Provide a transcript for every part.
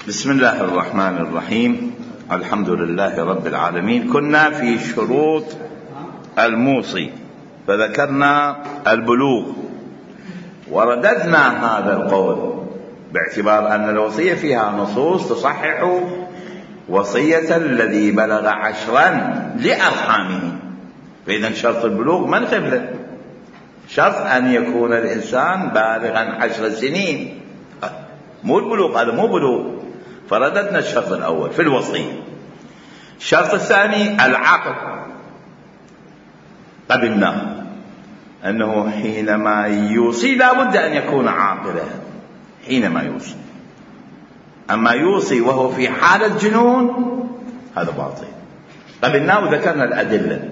بسم الله الرحمن الرحيم. الحمد لله رب العالمين. كنا في شروط الموصي فذكرنا البلوغ، ورددنا هذا القول باعتبار أن الوصية فيها نصوص تصحح وصية الذي بلغ 10 لأرحامه، فإذا شرط البلوغ ما نقبله، شرط أن يكون الإنسان بالغا 10 سنين، مو البلوغ، هذا مو بلوغ. فرددنا الشرط الأول في الوصية. الشرط الثاني العقل، قبلناه أنه حينما يوصي لا بد أن يكون عاقلا حينما يوصي، أما يوصي وهو في حالة جنون هذا باطل. قبلناه وذكرنا الأدلة،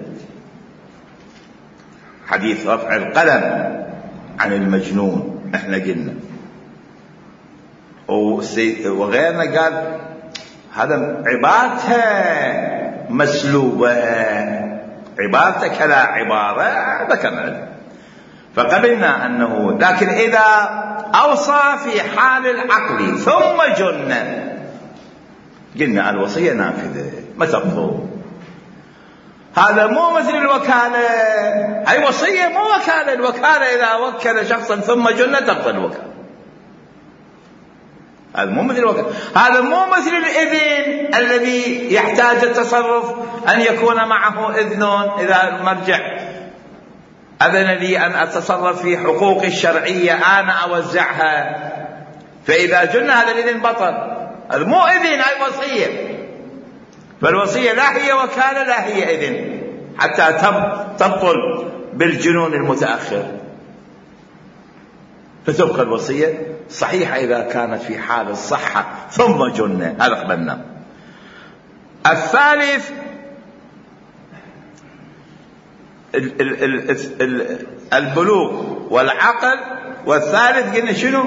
حديث رفع القلم عن المجنون احنا قلنا، وغيرنا قال هذا عبارته مسلوبة، عبارته كلا عبارة، ذكرنا. فقبلنا أنه لكن إذا أوصى في حال العقل ثم جن قلنا الوصية نافذة ما تبطل. هذا مو مثل الوكالة، أي وصية مو وكالة. الوكالة إذا وكل شخصا ثم جن تبطل الوكالة، هذا مو مثل الوكالة. هذا مو مثل الإذن الذي يحتاج التصرف أن يكون معه إذن، إذا المرجع أذن لي أن أتصرف في حقوقي الشرعية أنا أوزعها، فإذا جن هذا الإذن بطل. هذا مو إذن، هاي وصية. فالوصية لا هي وكالة لا هي إذن حتى تبطل بالجنون المتأخر، فتبقى الوصية صحيحة إذا كانت في حال الصحة ثم جن، هذا قبلنا. الثالث البلوغ والعقل، والثالث قلنا شنو؟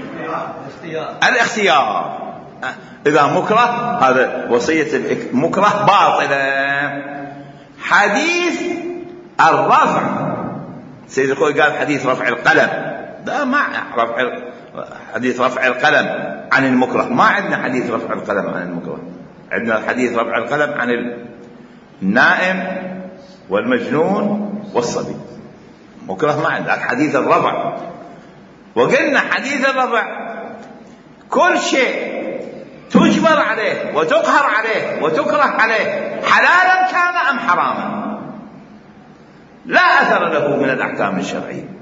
الاختيار. إذا مكره هذا وصية المكره باطلة. حديث الرفع، سيد الخوي قال حديث رفع القلم، ده ما حديث رفع القلم عن المكره، ما عندنا حديث رفع القلم عن المكره. عندنا حديث رفع القلم عن النائم والمجنون والصبي، مكره ما عندنا. حديث الرفع، وقلنا حديث الرفع كل شيء تجبر عليه وتقهر عليه وتكره عليه حلالا كان أم حراما لا أثر له من الأحكام الشرعية.